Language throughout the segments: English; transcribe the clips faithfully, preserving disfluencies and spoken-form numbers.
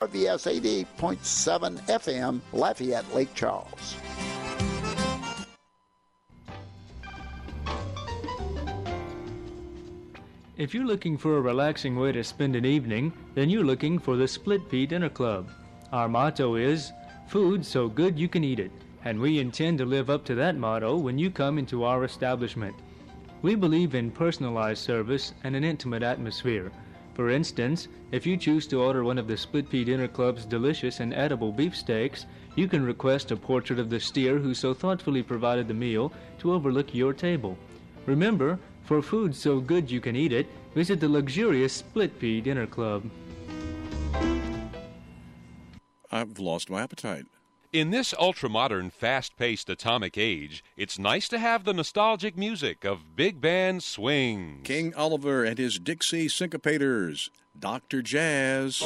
R V S eighty-eight point seven F M, Lafayette, Lake Charles. If you're looking for a relaxing way to spend an evening, then you're looking for the Split Pea Dinner Club. Our motto is, food so good you can eat it, and we intend to live up to that motto when you come into our establishment. We believe in personalized service and an intimate atmosphere. For instance, if you choose to order one of the Split Pea Dinner Club's delicious and edible beefsteaks, you can request a portrait of the steer who so thoughtfully provided the meal to overlook your table. Remember, for food so good you can eat it, visit the luxurious Split Pea Dinner Club. I've lost my appetite. In this ultra-modern, fast-paced atomic age, it's nice to have the nostalgic music of big band swing. King Oliver and his Dixie Syncopators, Doctor Jazz.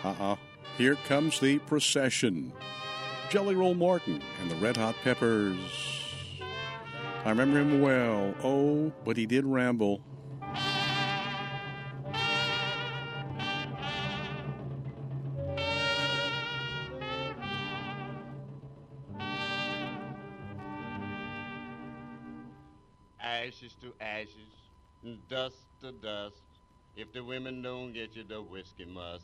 Uh-uh. Here comes the procession. Jelly Roll Morton and the Red Hot Peppers. I remember him well. Oh, but he did ramble. Ashes to ashes, dust to dust. If the women don't get you, the whiskey must.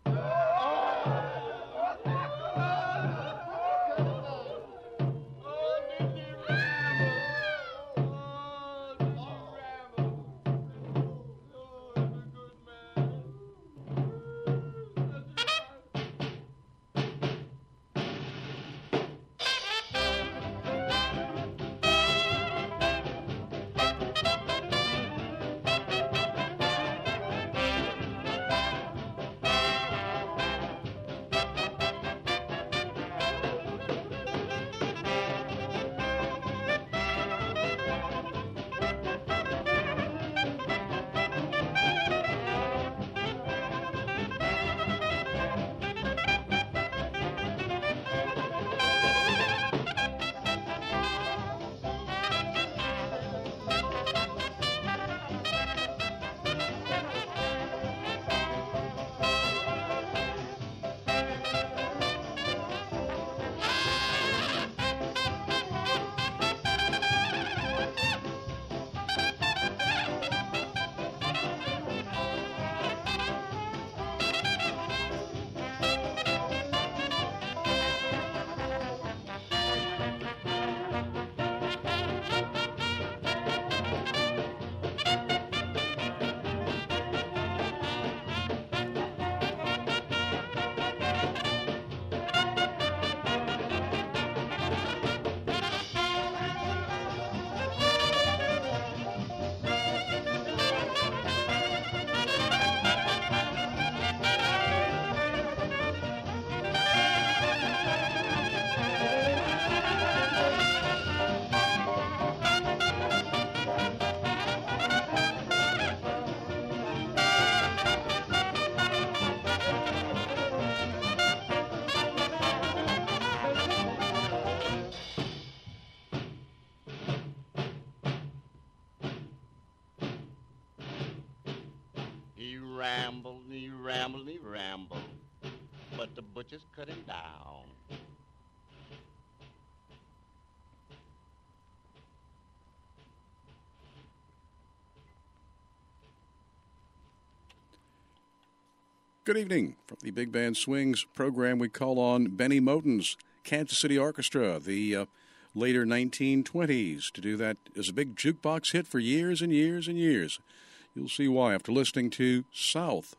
Rambled, he rambled, he rambled, but the butchers cut him down. Good evening. From the Big Band Swings program, we call on Benny Moten's Kansas City Orchestra, the uh, later nineteen twenties. To do that as a big jukebox hit for years and years and years. You'll see why after listening to South.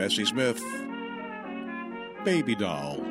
Bessie Smith, Baby Doll.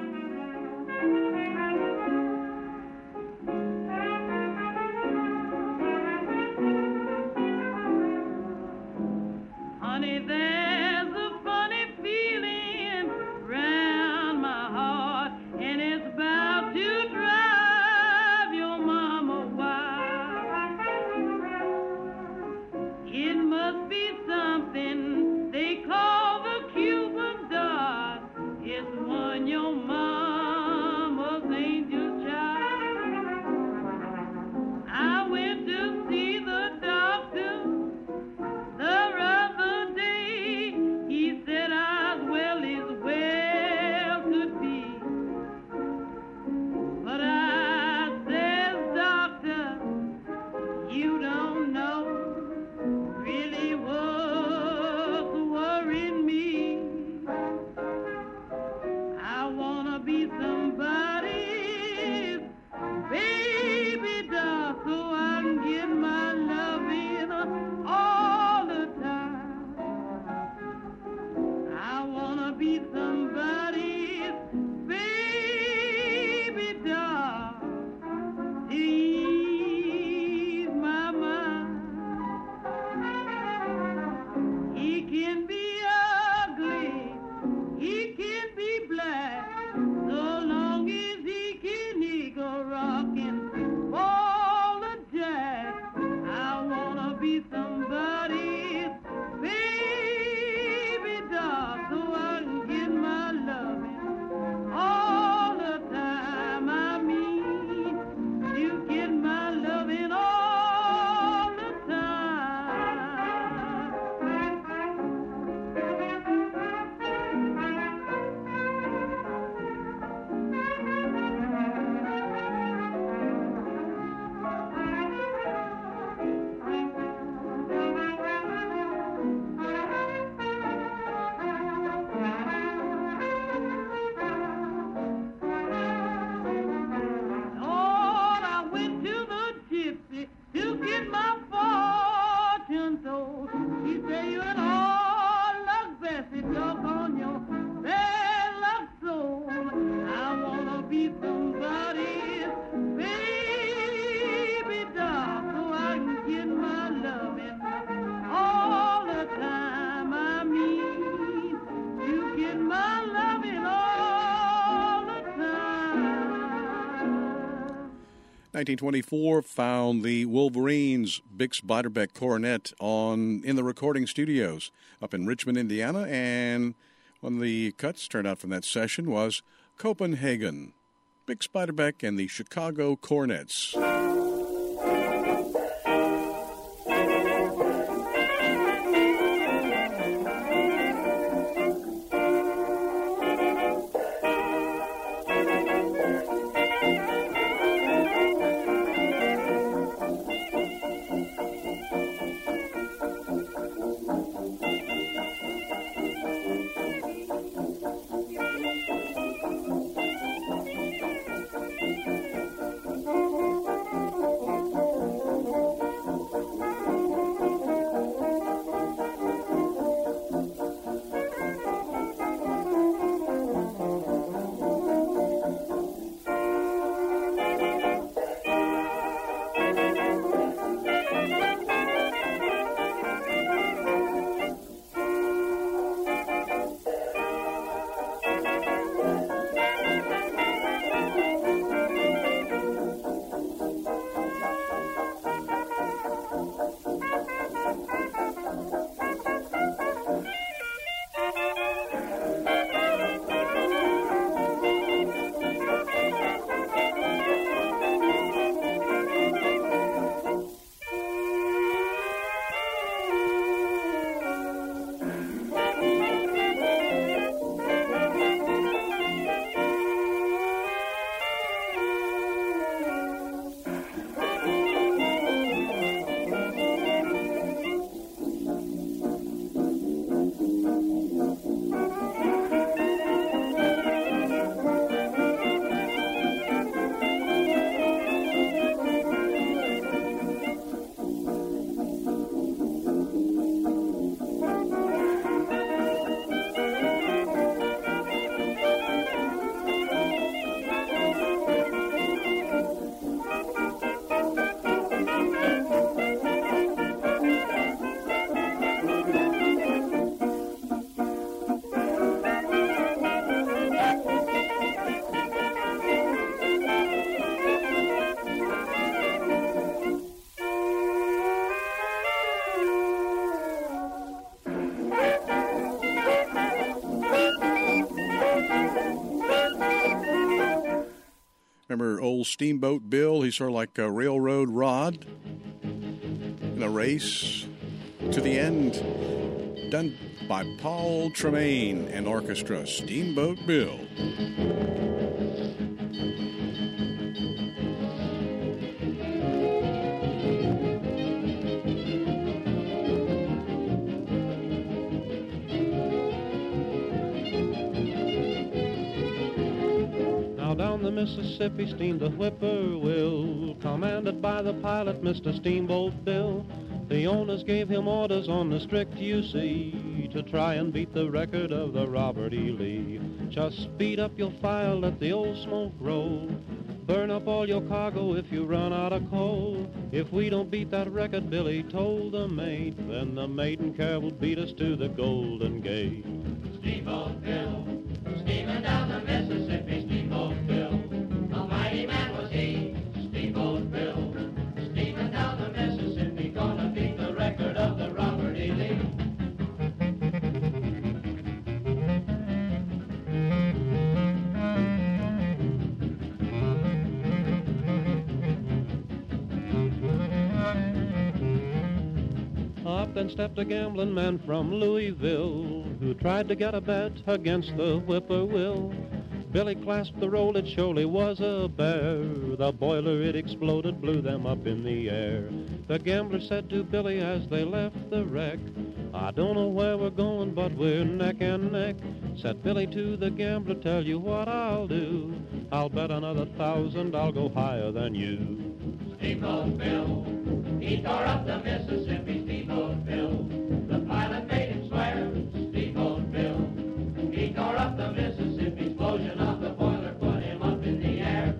nineteen twenty-four found the Wolverines' Bix Beiderbecke cornet on in the recording studios up in Richmond, Indiana, and one of the cuts turned out from that session was Copenhagen, Bix Beiderbecke and the Chicago Cornets. old Steamboat Bill. He's sort of like a Railroad Rod in a race to the end. Done by Paul Tremaine and orchestra, Steamboat Bill. Down the Mississippi steamed the Whippoorwill, commanded by the pilot, Mister Steamboat Bill. The owners gave him orders on the strict U C to try and beat the record of the Robert E. Lee. Just speed up your fire, let the old smoke roll. Burn up all your cargo if you run out of coal. If we don't beat that record, Billy told the mate, then the maiden care will beat us to the Golden Gate. Steamboat Bill, steaming down the Mississippi, Steamboat Bill, a mighty man was he, Steamboat Bill, steaming down the Mississippi, gonna beat the record of the Robert E. Lee. Up then stepped a gambling man from Louisville who tried to get a bet against the Whippoorwill. Billy clasped the roll, it surely was a bear. The boiler, it exploded, blew them up in the air. The gambler said to Billy as they left the wreck, I don't know where we're going, but we're neck and neck. Said Billy to the gambler, tell you what I'll do. I'll bet another thousand, I'll go higher than you. Steamboat Bill, he tore up the Mississippi, Steamboat Bill. The pilot made him swear, Steamboat Bill. He tore up the Mississippi, explosion of the boiler put him up in the air.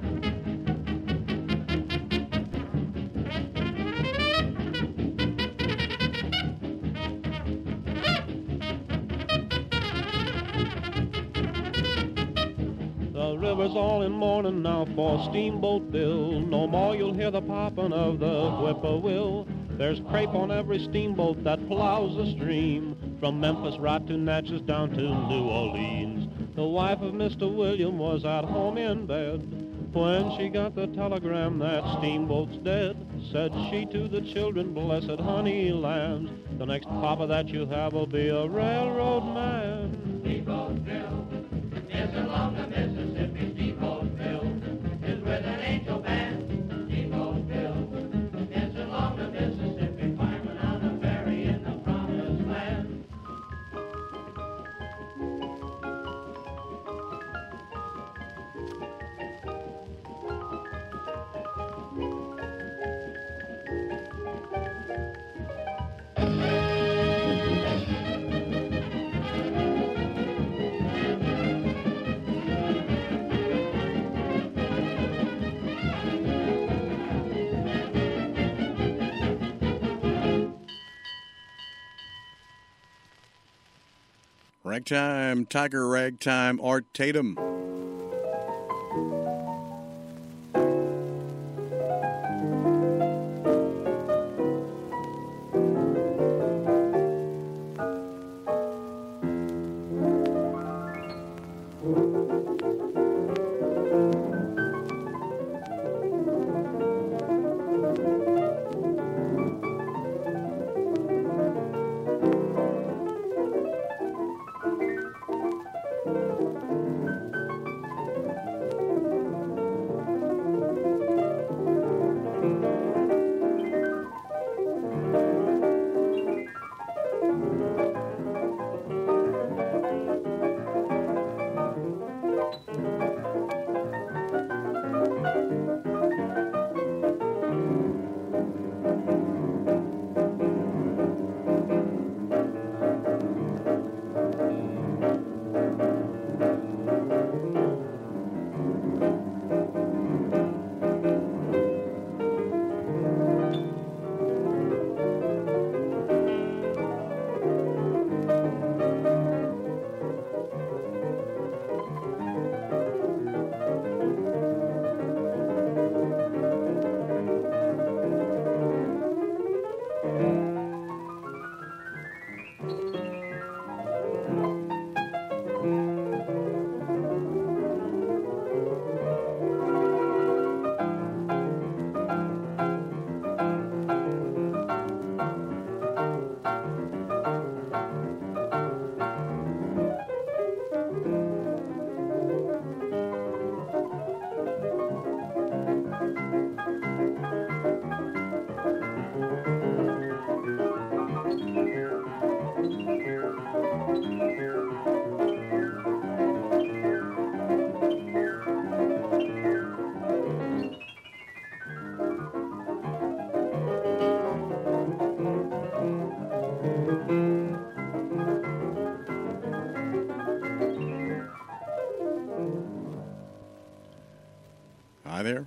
The river's all in mourning now for Steamboat Bill. No more you'll hear the popping of the whippoorwill. There's crepe on every steamboat that plows the stream, from Memphis right to Natchez down to New Orleans. The wife of Mister William was at home in bed when she got the telegram that steamboat's dead. Said she to the children, blessed honey lambs, the next papa that you have will be a railroad man. Steamboat Bill is along the Mississippi, Steamboat Bill is with an angel band. Steamboat Bill is along the Mississippi, fireman on a ferry in the promised land. Ragtime, Tiger Ragtime, Art Tatum.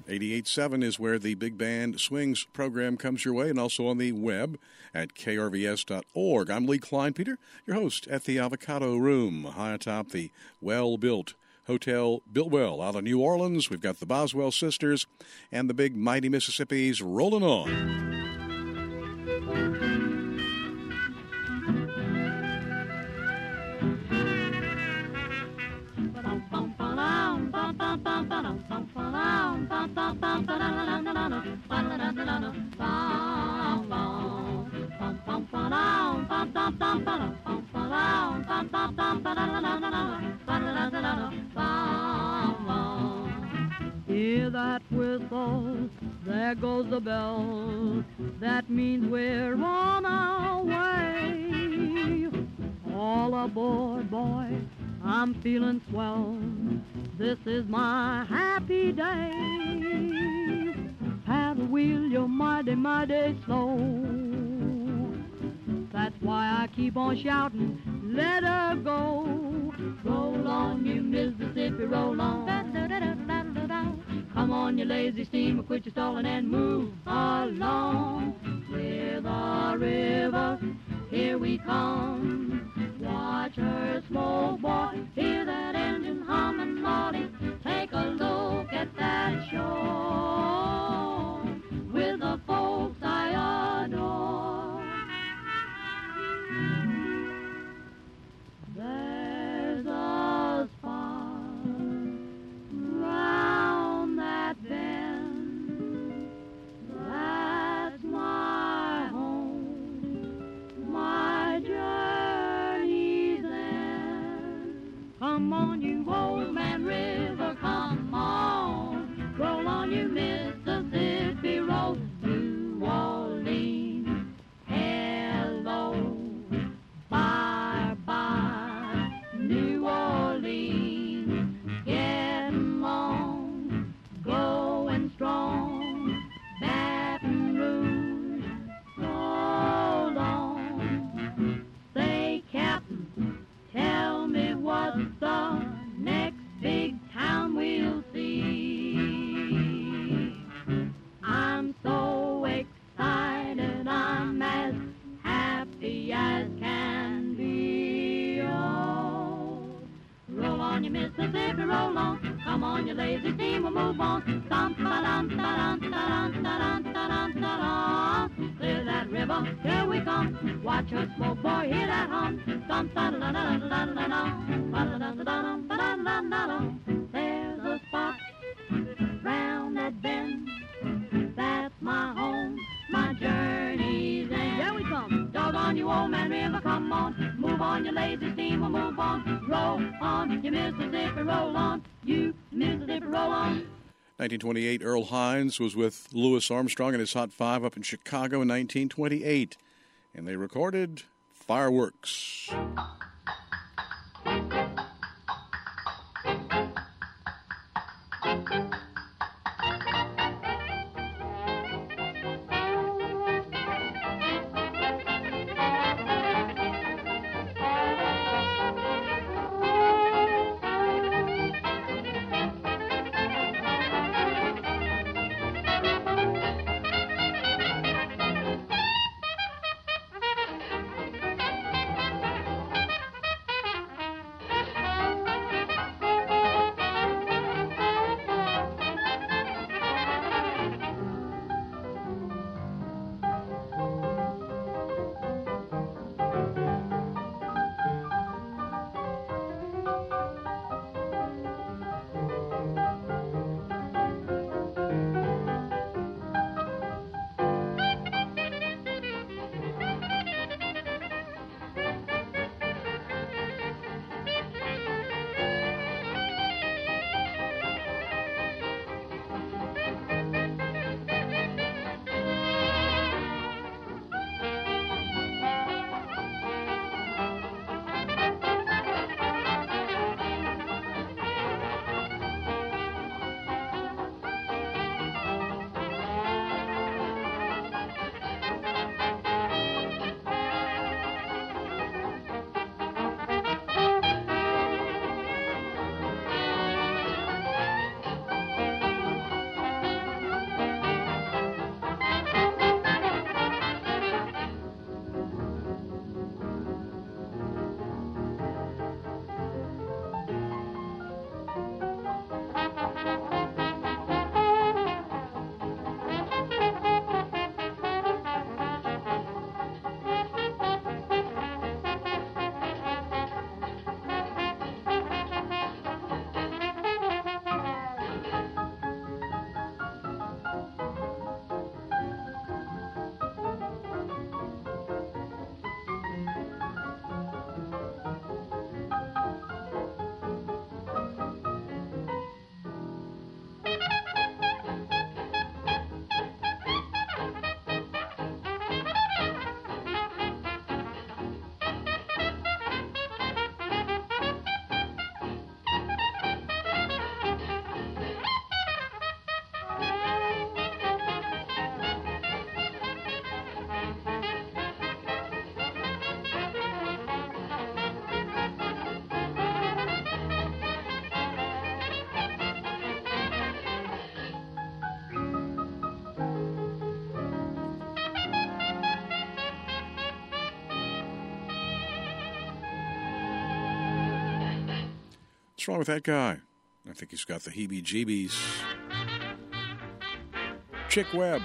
eighty-eight point seven is where the Big Band Swings program comes your way, and also on the web at K R V S dot org. I'm Lee Kleinpeter, your host at the Avocado Room, high atop the well-built Hotel Biltwell out of New Orleans. We've got the Boswell Sisters and the big Mighty Mississippis rolling on. Hear that whistle, there goes the bell, that means we're on our way. All aboard, boy, I'm feeling swell, this is my happy day. Paddle wheel, you're mighty, mighty slow, that's why I keep on shouting, let her go. Roll on, you Mississippi, roll on. Come on, you lazy steamer, quit your stalling and move along. Clear the river, here we come. Watch her smoke, boy, hear that engine humming, Lordy. Take a look at that shore with the folks I adore. There's a spot round that bend, that's my home, my journey's end. Come on, you old man river, come on, roll on, you Mississippi, roll New Orleans, hello, bye-bye, New Orleans, getting long, going strong, Baton Rouge, so long. Say, Captain, tell me what's the next big town we'll see. I'm so excited, I'm as happy as can be. Oh, roll on, you Mississippi, roll on. Come on, you lazy steamer, move on. Dum ba dum da dum da dum da dum da dum da dum. Clear that river, here we come. Watch her smoke, boy, hear that hum. Dum da da da da da da da ba da da da da ba da da da da. There's a spot round that bend, that's my home, my journey's end. Here we come. Doggone you, old man river, come on. Move on, you lazy steamer, move on. Roll on, you Mississippi, roll on. You Mississippi, roll on. nineteen twenty-eight, Earl Hines was with Louis Armstrong and his Hot Five up in Chicago in nineteen twenty-eight, and they recorded Fireworks. What's wrong with that guy? I think he's got the heebie-jeebies. Chick Webb.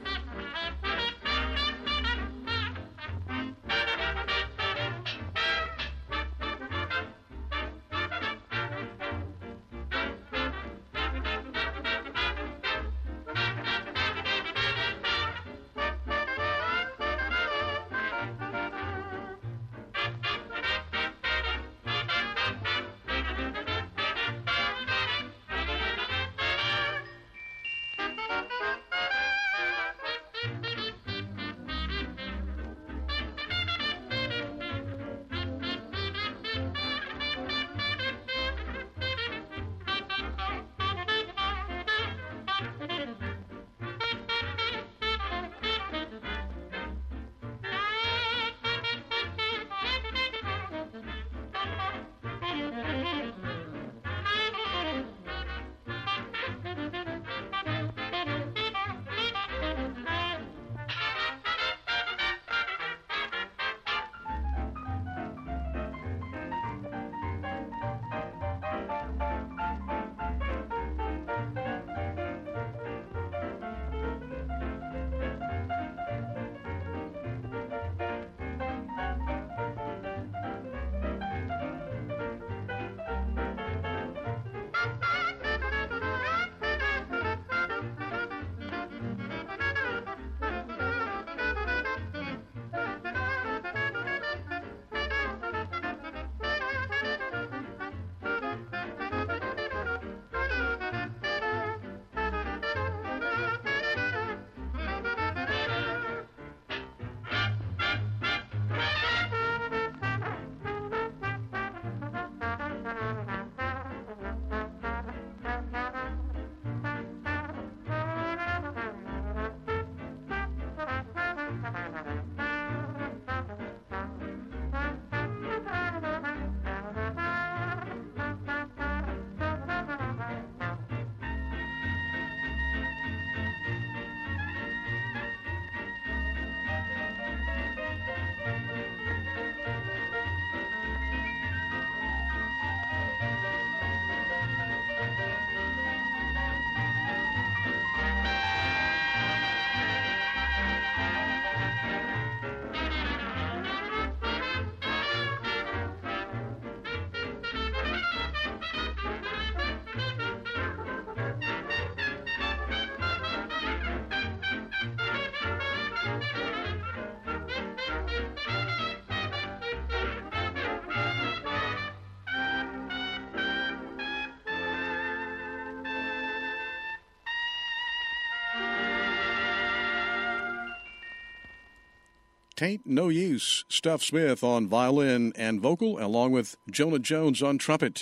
Tain't No Use, Stuff Smith on violin and vocal, along with Jonah Jones on trumpet.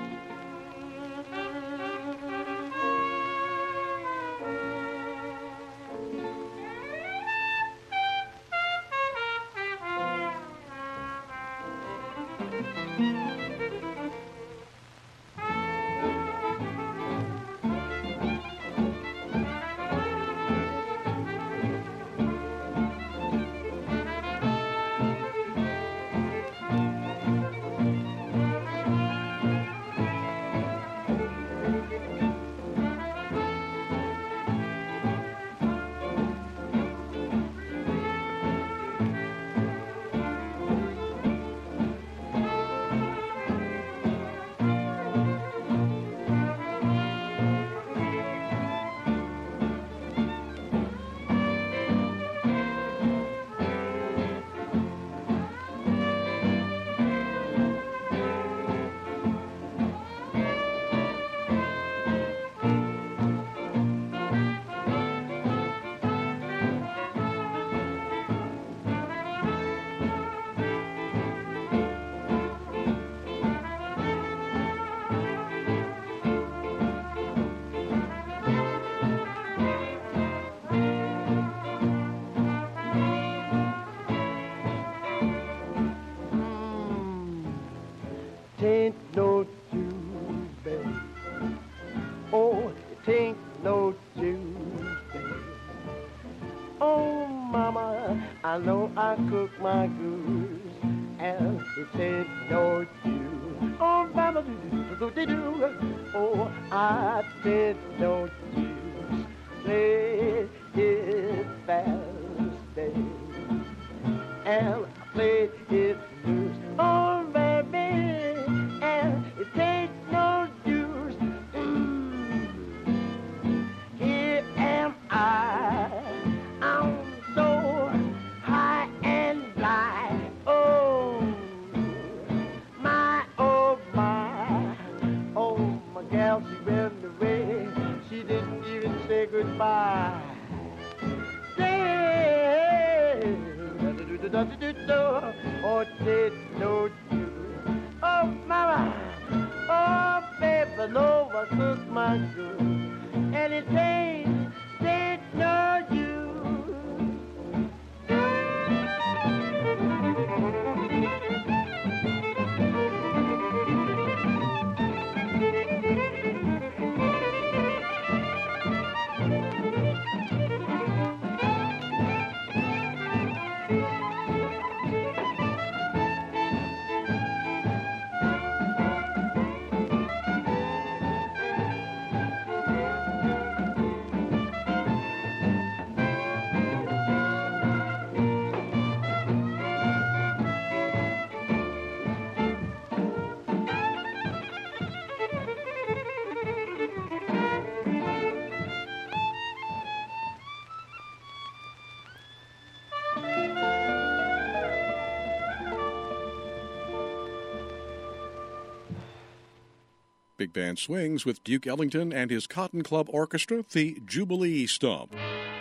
Tain't no Tuesday. Oh, it ain't no Tuesday. Oh, mama, I know I cook my goose, and it ain't no Tuesday. Oh, mama, do do do do do. Oh, I said, don't you play it fast, baby. And I played it loose. Oh, baby, and it takes no use. Mm. Here am I. I'm so high and blind. Oh, my, oh, my. Oh, my gal, she went away. She didn't even say goodbye. Say, oh, did no do. Oh, mama. Oh, baby, no, I cook my good. And it ain't, did no use. Big Band Swings with Duke Ellington and his Cotton Club Orchestra, the Jubilee Stomp.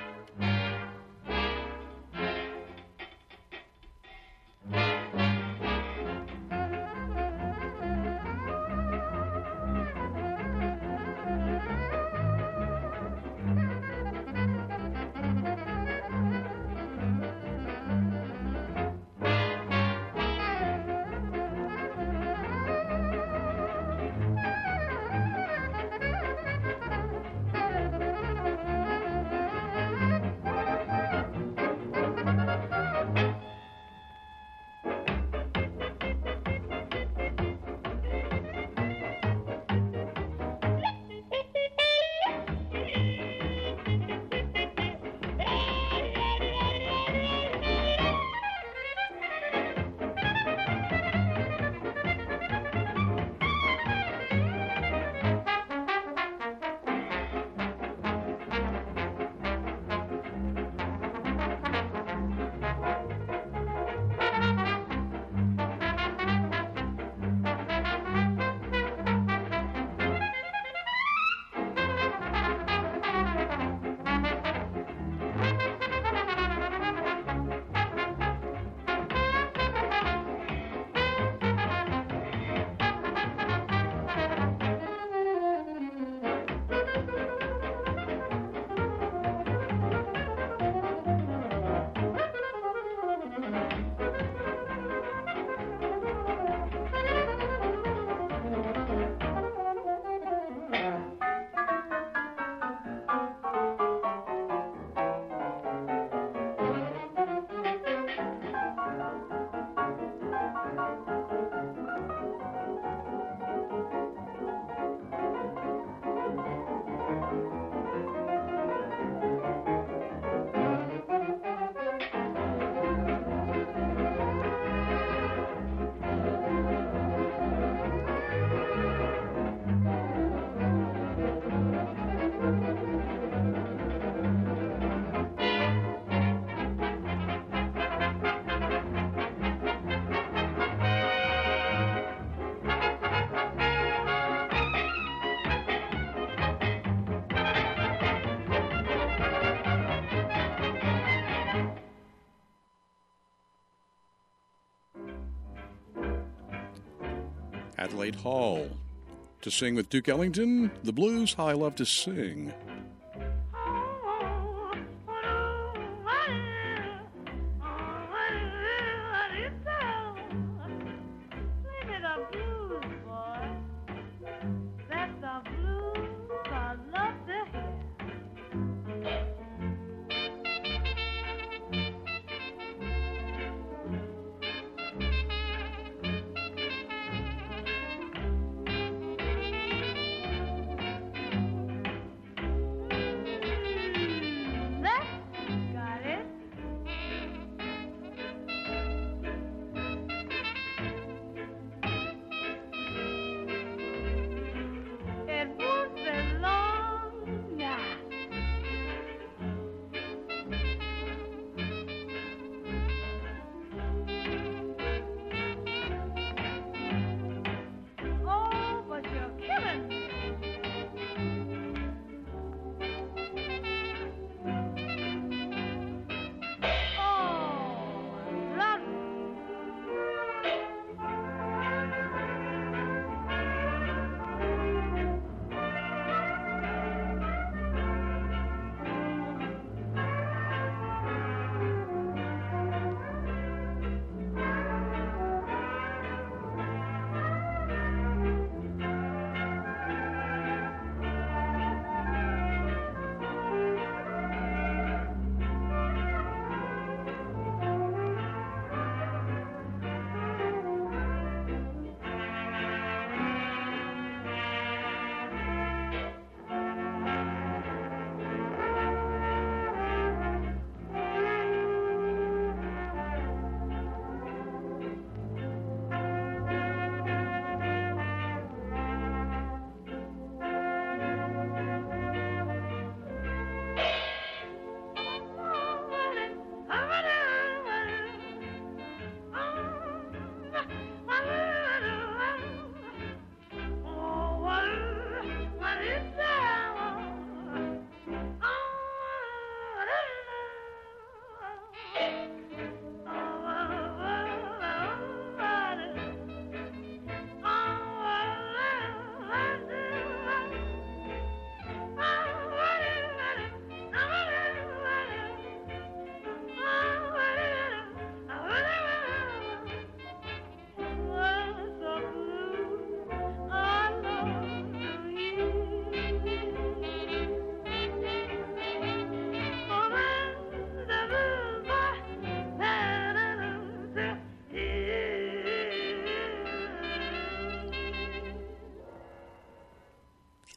Adelaide Hall. To sing with Duke Ellington, the blues I love to sing.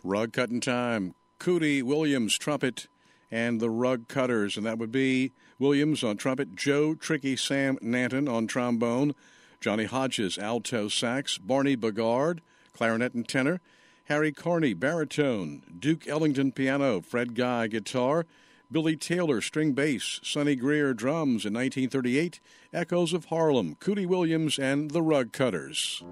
Rug Cutting Time. Cootie Williams, trumpet, and the Rug Cutters. And that would be Williams on trumpet, Joe Tricky Sam Nanton on trombone, Johnny Hodges, alto sax, Barney Bogard, clarinet and tenor, Harry Carney, baritone, Duke Ellington, piano, Fred Guy, guitar, Billy Taylor, string bass, Sonny Greer, drums. In nineteen thirty-eight, Echoes of Harlem, Cootie Williams and the Rug Cutters.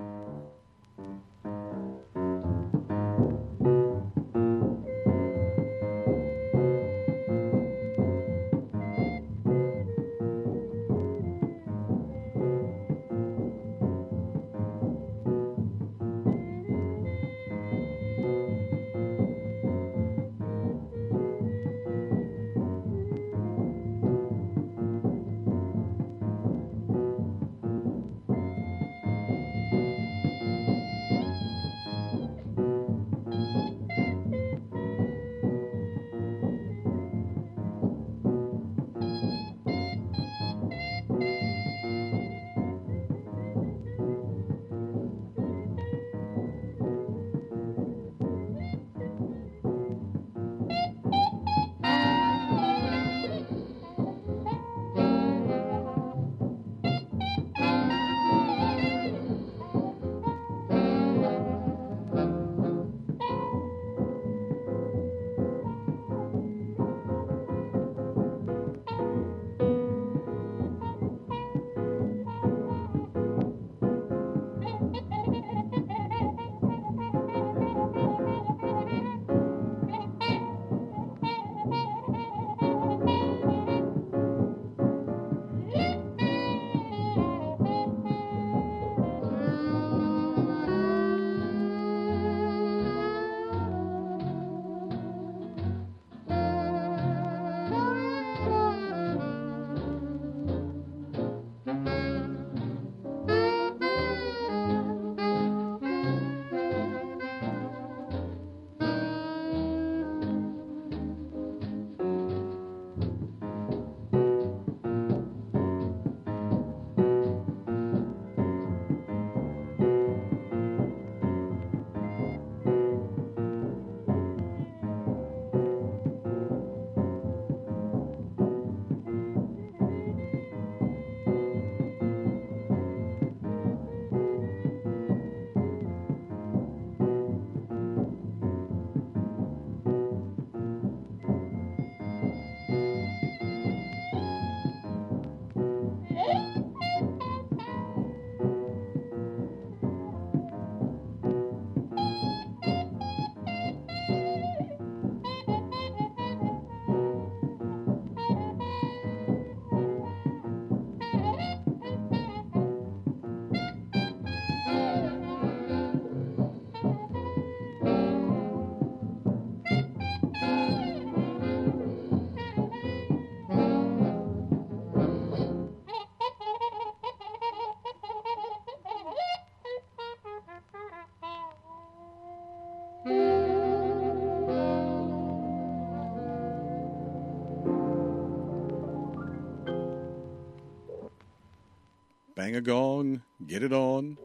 Bang a gong, get it on.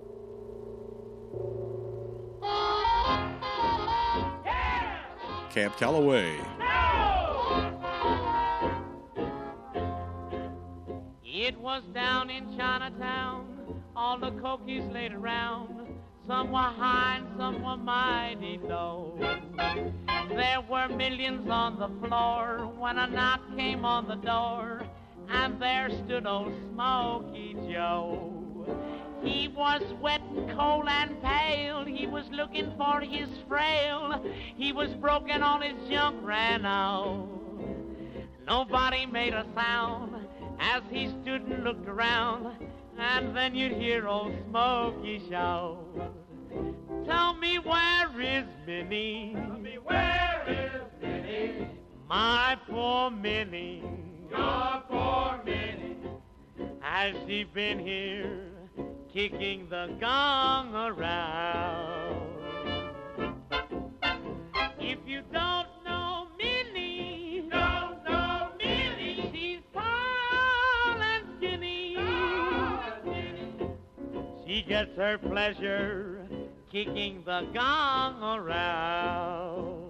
Yeah! Camp Calloway. It was down in Chinatown, all the cokies laid around. Some were high and some were mighty low. There were millions on the floor when a knock came on the door, and there stood old Smokey Joe. He was wet and cold and pale, he was looking for his frail. He was broken, all his junk ran out. Nobody made a sound as he stood and looked around, and then you'd hear old Smokey shout, "Tell me where is Minnie? Tell me where is Minnie? My poor Minnie, your poor Minnie. Has she been here kicking the gong around? If you don't know Minnie, don't know Minnie. She's tall and skinny. Tall and skinny. She gets her pleasure kicking the gong around.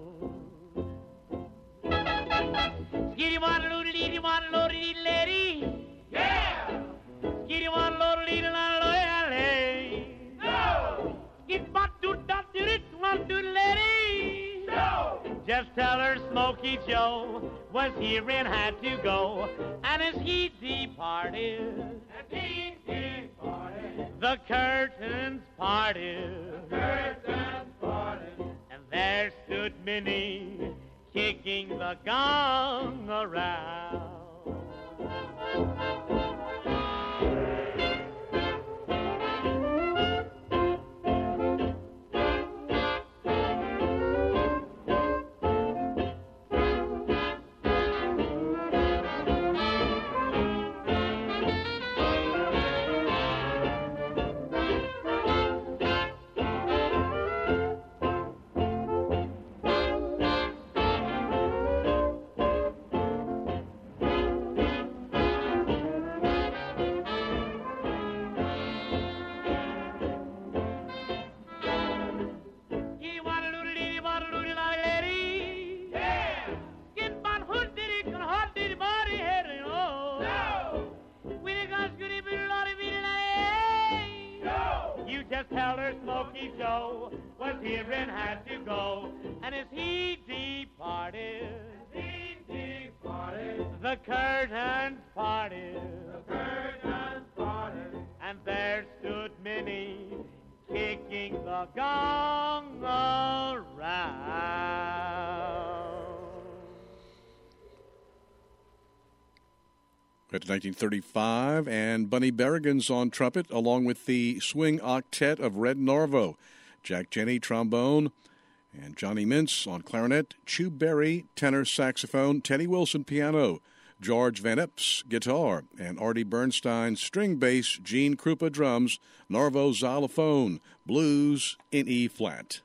Skitty one loody dee one loady dee lady. Yeah! Skitty one loady dee la lady. No! Skit bot do dot do it one do lady. No! Just tell her Smokey Joe was here and had to go, and as he departed, as he departed, the curtains parted, the curtains parted, and there stood Minnie kicking the gong around. Tell her Smokey Joe was here and had to go, and as he departed, as he departed, the curtains parted, the curtains parted, and there stood Minnie kicking the gong around. At nineteen thirty-five, and Bunny Berrigan's on trumpet, along with the swing octet of Red Norvo, Jack Jenny trombone, and Johnny Mintz on clarinet, Chew Berry tenor saxophone, Teddy Wilson piano, George Van Epps guitar, and Artie Bernstein string bass, Gene Krupa drums, Norvo xylophone, blues in E flat.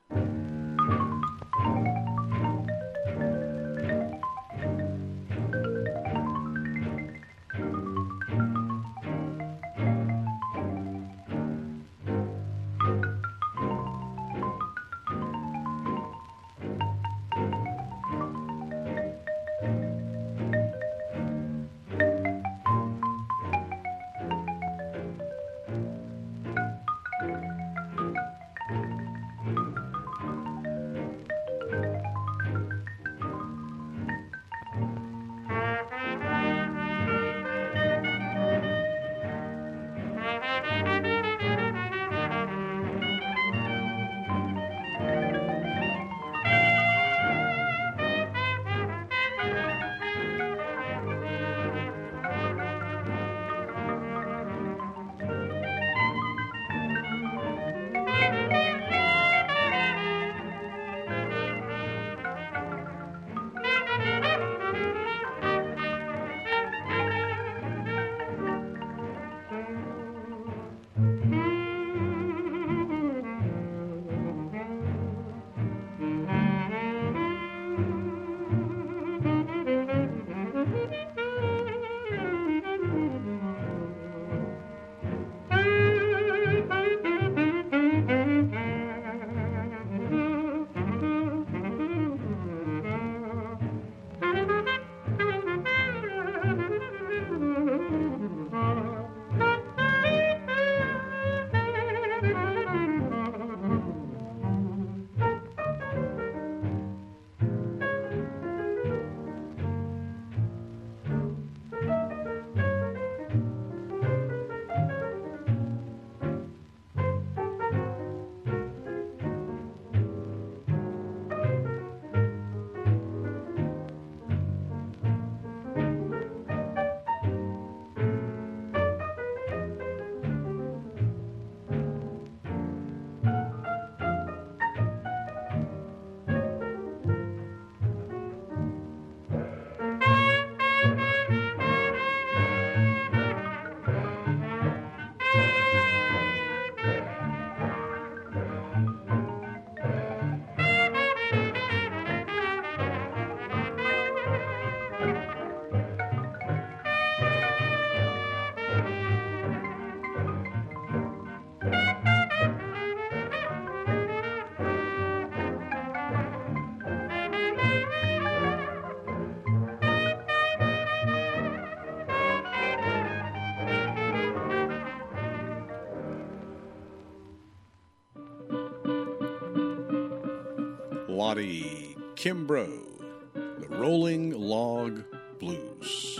Lottie Kimbrough, the Rolling Log Blues.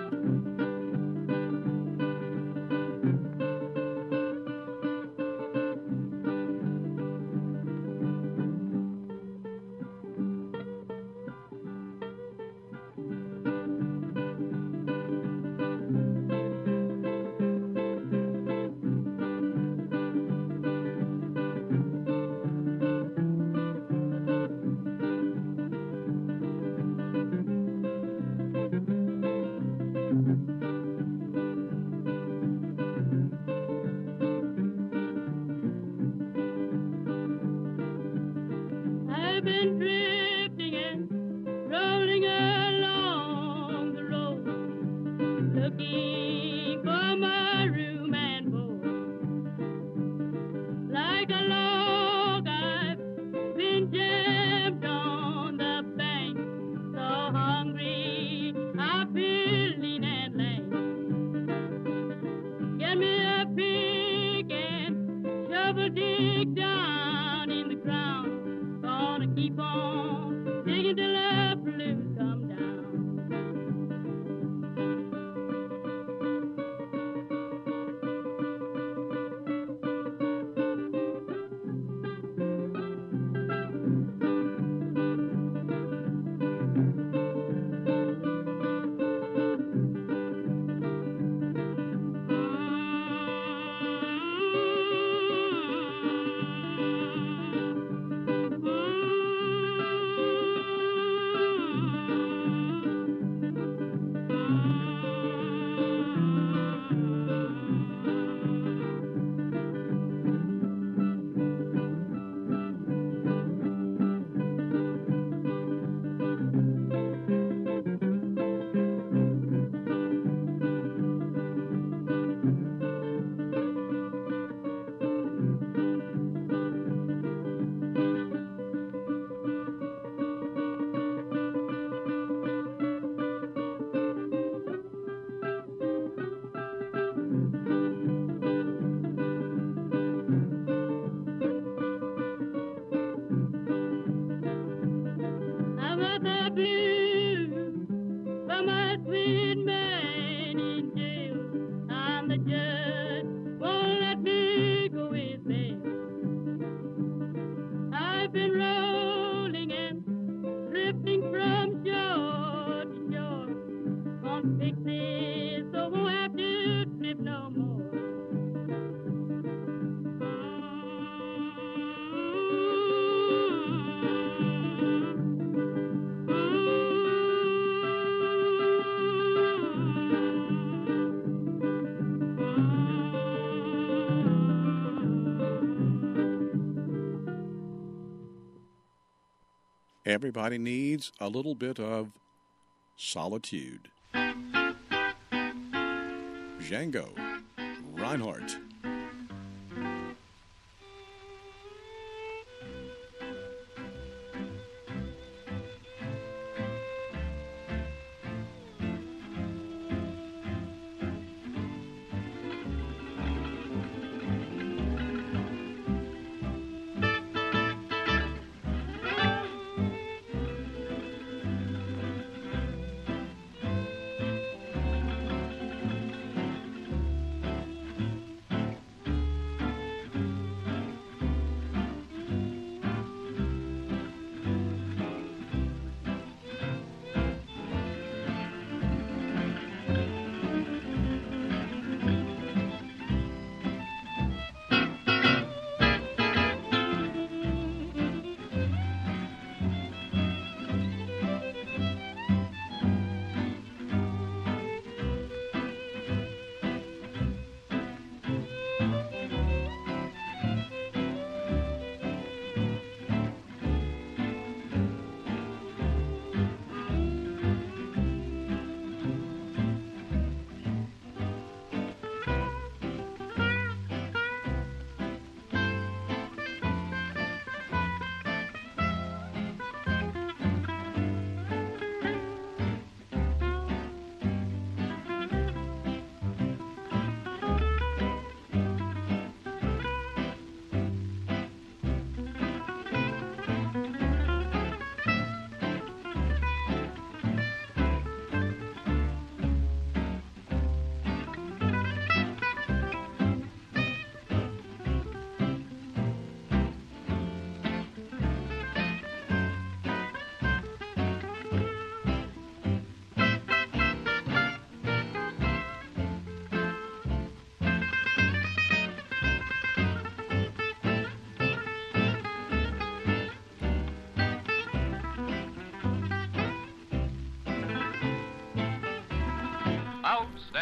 Everybody needs a little bit of solitude. Django Reinhardt.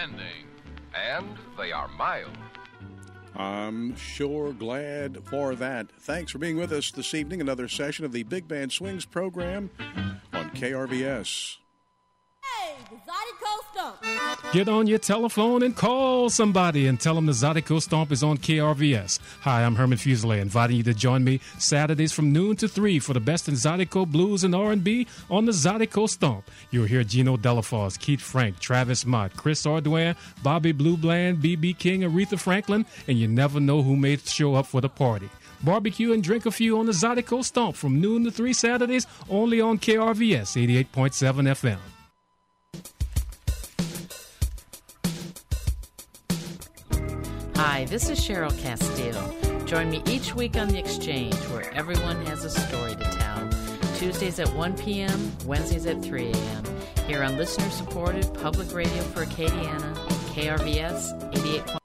demanding, and they are mild. I'm sure glad for that. Thanks for being with us this evening. Another session of the Big Band Swings program on K R V S. Hey, the Zydeco Stomp. Get on your telephone and call somebody and tell them the Zydeco Stomp is on K R V S. Hi, I'm Herman Fuselier, inviting you to join me Saturdays from noon to three for the best in Zydeco blues and R and B on the Zydeco Stomp. You'll hear Gino Delafosse, Keith Frank, Travis Mott, Chris Ardoin, Bobby Blue Bland, B B King, Aretha Franklin, and you never know who may show up for the party. Barbecue and drink a few on the Zydeco Stomp from noon to three Saturdays, only on K R V S eighty-eight point seven F M. Hi, this is Cheryl Castile. Join me each week on The Exchange, where everyone has a story to tell. Tuesdays at one p.m., Wednesdays at three a.m. Here on listener-supported public radio for Acadiana, K R V S eighty-eight point seven.